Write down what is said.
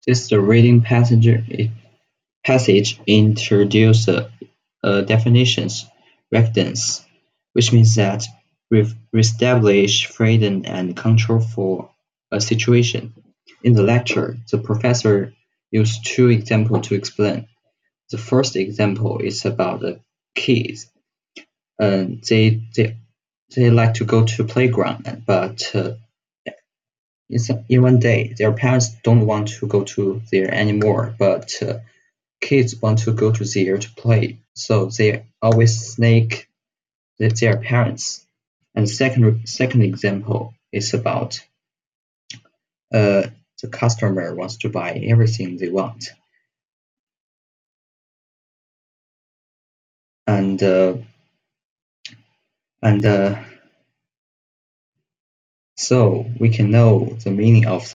This the reading passage introduces definitions, residence, which means that we establish freedom and control for a situation. In the lecture, the professor used two examples to explain. The first example is about the kids. They like to go to playground, but in one day their parents don't want to go to there anymore. But kids want to go to there to play, so they always snake their parents. And second example is about uh, the customer wants to buy everything they want, and uh, and so we can know the meaning of